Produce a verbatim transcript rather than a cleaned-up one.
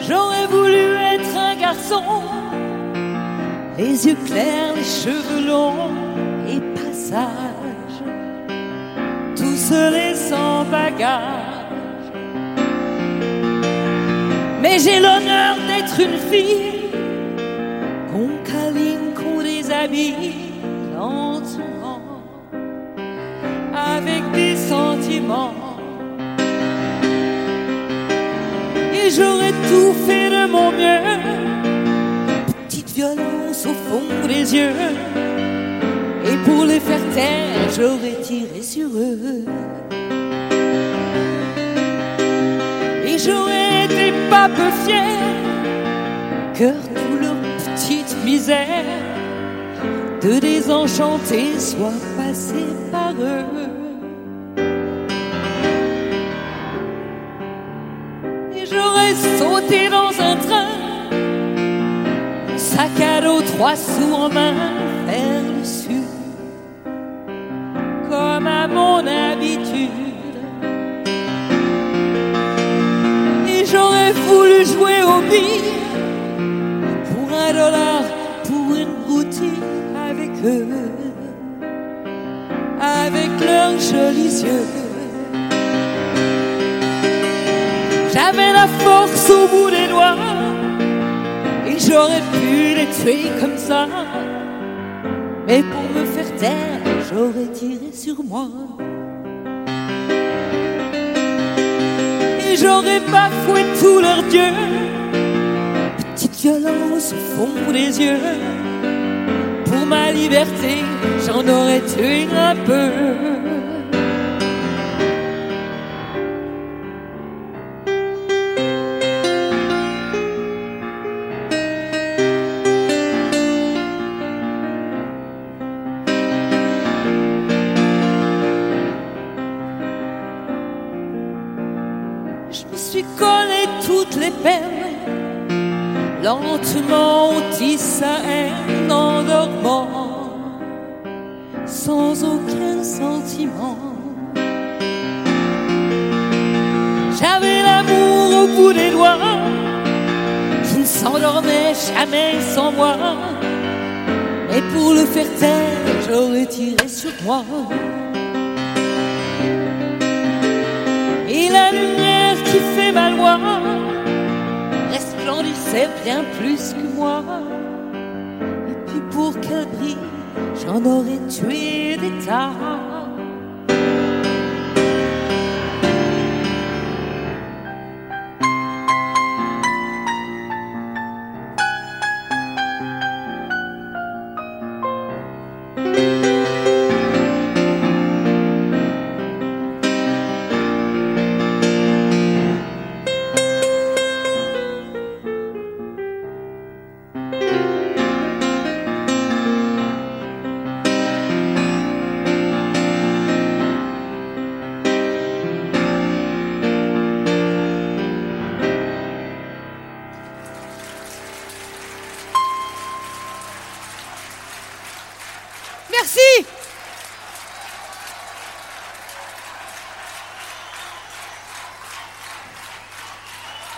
J'aurais voulu être un garçon, les yeux clairs, les cheveux longs et pas sage, tout seul et sans bagage. Mais j'ai l'honneur d'être une fille qu'on câline, qu'on déshabille lentement, avec des sentiments. Et j'aurais tout fait de mon mieux, petite violence au fond des yeux, et pour les faire taire, j'aurais tiré sur eux. Et j'aurais été pas peu fier, cœur tout leur petite misère, de désenchanter soit passé par eux. Et j'aurais sauté dans un train, sac à dos, trois sous en main, vers le sud, comme à mon habitude. Et j'aurais voulu jouer aux billes, pour un dollar, pour une boutique, avec eux, avec leurs jolis yeux. J'avais la force au bout des doigts, et j'aurais pu les tuer comme ça. Mais pour me faire taire, j'aurais tiré sur moi. Et j'aurais bafoué tous leurs dieux, petite violence au fond des yeux. Pour ma liberté, j'en aurais tué un peu. Je me suis collé toutes les peines, lentement au tisse à haine, en dormant, sans aucun sentiment. J'avais l'amour au bout des doigts, qui ne s'endormait jamais sans moi. Et pour le faire taire, j'aurais tiré sur moi. Et la lumière qui fait ma loi resplendissait bien plus que moi. Et puis pour qu'elle brille, j'en aurais tué des tas. Merci.